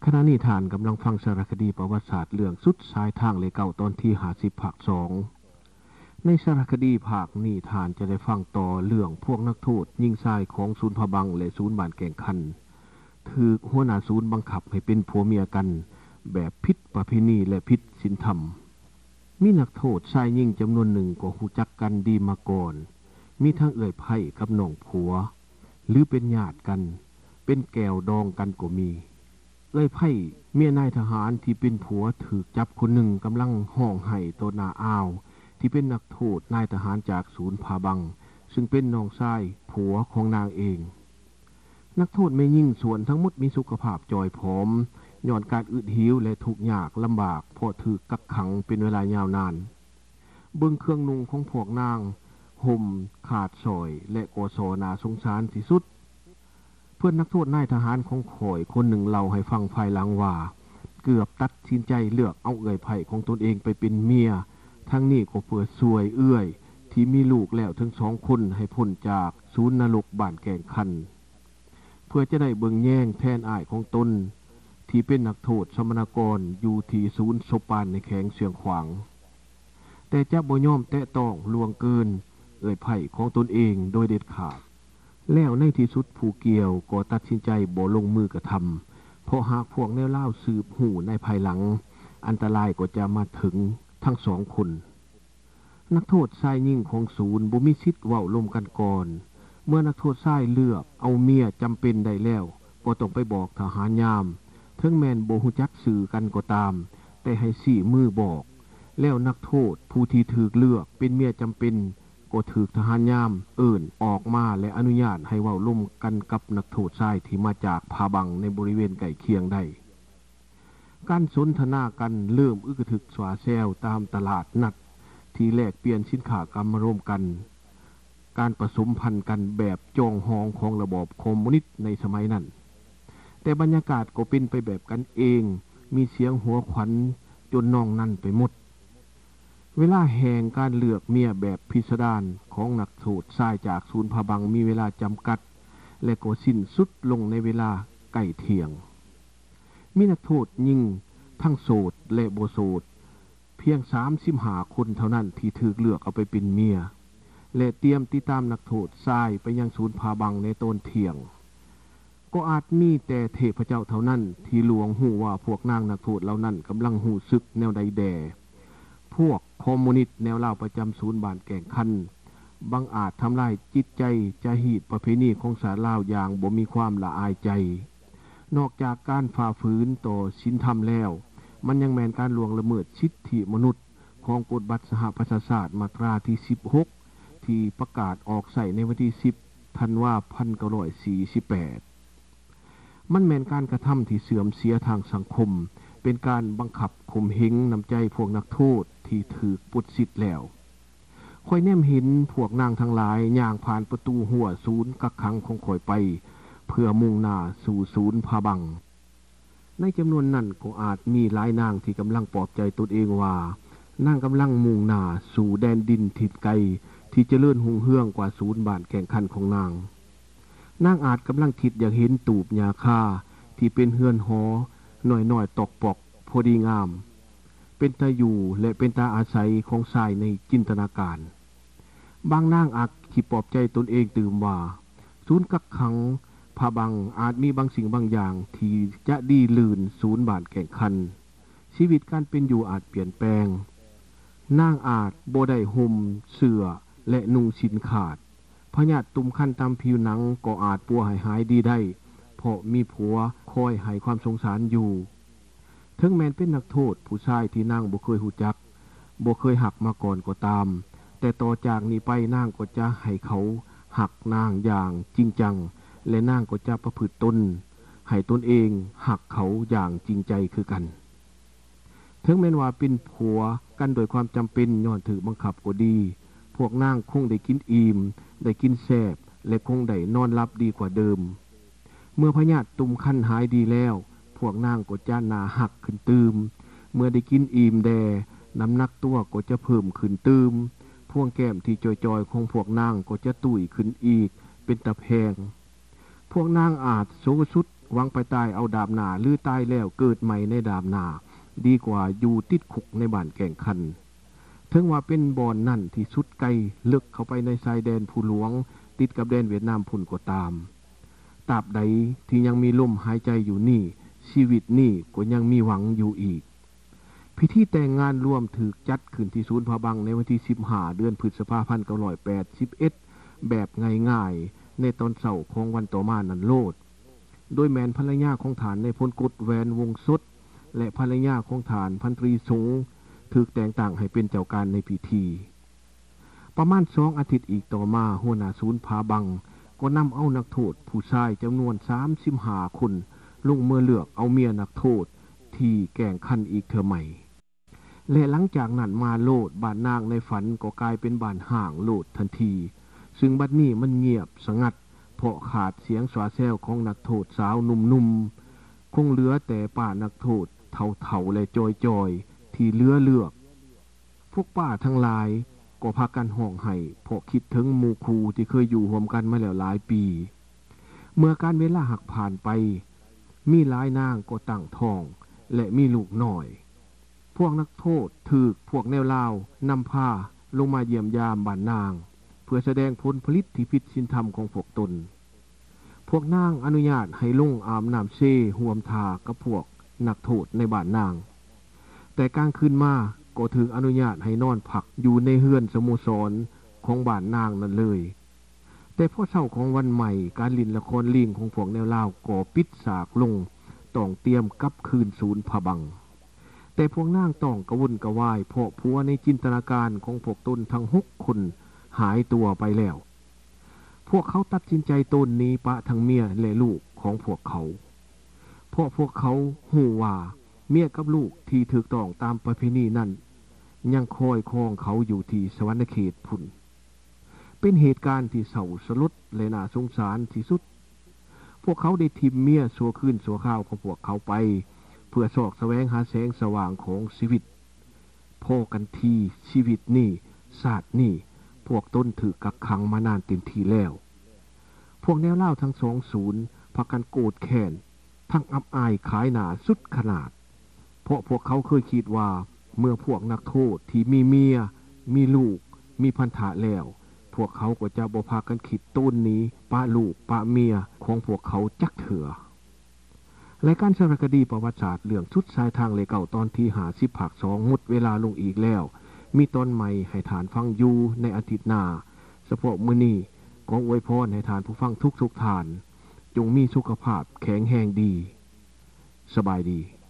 ขณะนี้ท่านกำลังฟังสารคดีประวัติศาสตร์เรื่องสุดสายทางเลเก่าตอนที่50ภาค2ในสารคดีภาคนี้ท่านจะได้ฟังต่อเรื่องพวกนักโทษยิงทรายของศูนย์พะบังและศูนย์บ้านแก่งคันถูกหัวหน้าศูนย์บังคับให้เป็นผัวเมียกันแบบผิดประเพณีและผิดศีลธรรมมีนักโทษชายหญิงจำนวนหนึ่งก็รู้จักกันดีมาก่อนมีทั้งเอ่ยไผ่กับน้องผัวหรือเป็นญาติกันเป็นแก้วดองกันก็มีเอ้ยไผ่เมียนายทหารที่เป็นผัวถูกจับคนหนึ่งกำลังห้องไห้ต่อหน้าอ้าวที่เป็นนักโทษนายทหารจากศูนย์พาบังซึ่งเป็นน้องชายผัวของนางเองนักโทษแม่ยิ่งส่วนทั้งหมดมีสุขภาพจอยผอมย้อนการอึดหิวและทุกข์ยากลำบากเพราะถูกกักขังเป็นเวลายาวนานเบิ่งเครื่องนุ่งของพวกนางห่มขาดซอยและโกโซนาสงสารที่สุดเพื่อนนักโทษนายทหารของข่อยคนหนึ่งเล่าให้ฟังภายหลังว่าเกือบตัดสินใจเลือกเอาเอ่ยไผ่ของตนเองไปเป็นเมียทั้งนี้ก็เพื่อช่วยเอื้อยที่มีลูกแล้วทั้ง2คนให้พ้นจากศูนย์นรกบ้านแก่งคันเพื่อจะได้เบิ่งแย่งแทนอ้ายของตนที่เป็นนักโทษสมณกรอยู่ที่ศูนย์โซปานในแขวงเสียงขวางแต่จะบ่ยอมแตะต้องล่วงเกินเอ่ยไผ่ของตนเองโดยเด็ดขาดแล้วในที่สุดผู้เกี่ยวก็ตัดสินใจบ่ลงมือกระทำเพราะหากพวกแนวเล่าสืบหูในภายหลังอันตรายก็จะมาถึงทั้ง2คนนักโทษชายหญิงของศูนย์บ่มีสิทธิ์เว้าร่วมกันก่อนเมื่อนักโทษชายเลือกเอาเมียจำเป็นได้แล้วก็ต้องไปบอกทหารยามถึงแม้นบ่ฮู้จักสื่อกันก็ตามแต่ให้สี่มือบอกแล้วนักโทษผู้ที่ถูกเลือกเป็นเมียจำเป็นก็ถูกทหารยามเอิ้นออกมาและอนุญาตให้เว้าร่วมกันกับนักโทษชายที่มาจากพาบังในบริเวณใกล้เคียงได้การสนทนากันเริ่มอึกทึกสวาแซวตามตลาดนัดที่แลกเปลี่ยนสินค้ากันมาร่วมกันการผสมพันธุ์กันแบบจองหองของระบอบคอมมิวนิสต์ในสมัยนั้นแต่บรรยากาศก็เป็นไปแบบกันเองมีเสียงหัวขวัญจนน้องนั่นไปหมดเวลาแห่งการเลือกเมียแบบพิสดารของนักโทษชายจากศูนย์พะบังมีเวลาจำกัดและก็สิ้นสุดลงในเวลาใกล้เที่ยงมีนักโทษหญิงทั้งโสดและบ่โสดเพียง35คนเท่านั้นที่ถูกเลือกเอาไปเป็นเมียและเตรียมติดตามนักโทษชายไปยังศูนย์พาบังในตอนเที่ยงก็อาจมีแต่เทพเจ้าเท่านั้นที่หลวงหูว่าพวกนางนักโทษเหล่านั้นกำลังหูซึกแนวใดแด่พวกคอมมิวนิสต์แนวลาวประจำศูนย์บ้านแก่งคันบังอาจทำลายจิตใจจะหีดประเพณีของชาติลาวอย่างบ่มีความละอายใจนอกจากการฝ่าฝืนต่อศีลธรรมแล้วมันยังแม่นการล่วงละเมิดสิทธิมนุษย์ของกฎบัตรสหประชาชาติมาตราที่16ที่ประกาศออกใช้ในวันที่10ธันวาคม1948มันแม่นการกระทำที่เสื่อมเสียทางสังคมเป็นการบังคับข่มเหงน้ำใจพวกนักโทษที่ถูกปลดสิทธิ์แล้วข่อยแนมเห็นพวกนางทั้งหลายย่างผ่านประตูหัวศูนย์กักขังของข่อยไปเพื่อมุ่งหน้าสู่ศูนย์พาบังในจำนวนนั้นก็อาจมีหลายนางที่กำลังปลอบใจตนเองว่านางกำลังมุ่งหน้าสู่แดนดินถิ่นไกลที่เจริญรุ่งเรืองกว่าศูนย์บ้านแก่งคันของนางอาจกำลังคิดอยากเห็นตูบหญ้าคาที่เป็นเฮือนหอน้อยๆตอกปอกพอดีงามเป็นตาอยู่และเป็นตาอาศัยของชายในจินตนาการบางนางอาจคิดปลอบใจตนเองตื่มว่าศูนย์กักขังพาบังอาจมีบางสิ่งบางอย่างที่จะดีลื่นศูนย์บ้านแก่งคันชีวิตการเป็นอยู่อาจเปลี่ยนแปลงนางอาจบ่ได้ห่มเสื้อและนุ่งสินขาดพยาธิตุ่มคันตามผิวหนังก็อาจปัวหายดีได้เพราะมีผัวคอยให้ความสงสารอยู่ถึงแม้นเป็นนักโทษผู้ชายที่นางบ่เคยรู้จักบ่เคยหักมาก่อนก็ตามแต่ต่อจากนี้ไปนางก็จะให้เขาหักนางอย่างจริงจังและนางก็จะประพฤติตนให้ตนเองหักเขาอย่างจริงใจคือกันถึงแม้นว่าเป็นผัวกันโดยความจำเป็นย้อนถือบังคับก็ดีพวกนางคงได้กินอิ่มได้กินแซ่บและคงได้นอนหลับดีกว่าเดิมเมื่อพยาธิตุ่มคันหายดีแล้วพวกนางก็จะหน้าหักขึ้นตืมเมื่อได้กินอิ่มแดน้ำหนักตัวก็จะเพิ่มขึ้นตืมพวงแก้มที่จอยๆของพวกนางก็จะตุ้ยขึ้นอีกเป็นตะแพงพวกนางอาจโซสุดหวังไปตายเอาดาบหน้าหรือตายแล้วเกิดใหม่ในดาบหน้าดีกว่าอยู่ติดคุกในบ้านแก่งคันถึงว่าเป็นบ่อนนั่นที่สุดไกลลึกเข้าไปในชายแดนผู้หลวงติดกับแดนเวียดนามพุ่นก็ตามตราบใดที่ยังมีลมหายใจอยู่นี่ชีวิตนี่ก็ยังมีหวังอยู่อีกพิธีแต่งงานรวมถูกจัดขึ้นที่ศูนย์พระบังในวันที่15เดือนพฤษภาคม1981แบบง่ายๆในตอนเช้าของวันต่อมานั้นโลดโดยแม่นภรรยาของฐานในพลกุฎแวนวงสดและภรรยาของฐานพันตรีสงถูกแต่งตั้งให้เป็นเจ้าการในพิธีประมาณ2อาทิตย์อีกต่อมาหัวหน้าศูนย์พาบังก็นำเอานักโทษผู้ชายจำนวน35คนลงมือเลือกเอาเมียนักโทษที่แก่งคันอีกเทื่อใหม่และหลังจากนั้นมาโลดบ้านนางในฝันก็กลายเป็นบ้านห่างโลดทันทีซึ่งบัดนี้มันเงียบสงัดเพราะขาดเสียงสวาแซวของนักโทษสาวหนุ่มๆคงเหลือแต่ป้านักโทษเฒ่าๆและจอยๆที่เหลือเลือกพวกป้าทั้งหลายก็พากันห้องไห้เพราะคิดถึงหมู่ครูที่เคยอยู่ร่วมกันมาแล้วหลายปีเมื่อการเวลาหักผ่านไปมีหลายนางก็ตั้งท้องและมีลูกน้อยพวกนักโทษถูกพวกแนวลาวนำพาลงมาเยี่ยมยามบ้านนางเพื่อแสดงผลผลิตที่ผิดศีลธรรมของพวกตนพวกนางอนุญาตให้ลงอาบน้ำเช่ห่วมทากับพวกนักโทษในบ้านนางแต่กลางคืนมาก็ถืออนุญาตให้นอนพักอยู่ในเฮือนสโมสรของบ้านนางนั่นเลยแต่พอเช้าของวันใหม่การเล่นละครลิงของพวกแนวลาวก็ปิดฉากลงต้องเตรียมกลับคืนศูนย์พระบังแต่พวกนางต้องกระวนกระวายเพราะผัวในจินตนาการของพวกตนทั้ง6คนหายตัวไปแล้วพวกเขาตัดสินใจตนนี้ปะทั้งเมียและลูกของพวกเขาเพราะพวกเขาหูว่าเมียกับลูกที่ถูกต้องตามประเพณีนั้นยังคอยคองเขาอยู่ที่สวรรคเขตพุ่นเป็นเหตุการณ์ที่เศร้าสลดและน่าสงสารที่สุดพวกเขาได้ทิมเมียสัวคืนสัวข้าวของพวกเขาไปเพื่อสอกแสวงหาแสงสว่างของชีวิตพอกันทีชีวิตนี่ศาสตร์นี่พวกต้นถือกักขังมานานเต็มทีแล้วพวกแนวเล่าทั้ง2ศูนย์พากันโกรธแค้นทั้งอับอายขายหนาสุดขนาดเพราะพวกเขาเคยคิดว่าเมื่อพวกนักโทษที่มีเมียมีลูกมีพันธะแล้วพวกเขาก็จะบ่พากันคิดต้นนี้ป้าลูกป้าเมียของพวกเขาจักเถื่อรายการสารคดีประวัติศาสตร์เรื่องชุดชายทางเลเก่าตอนที่50ภาค2หมดเวลาลงอีกแล้วมีตอนใหม่ให้ฐานฟังอยู่ในอาทิตย์หน้าเฉพาะมื้อนี้ขออวยพรให้ฐานผู้ฟังทุกๆท่านจงมีสุขภาพแข็งแรงดีสบายดี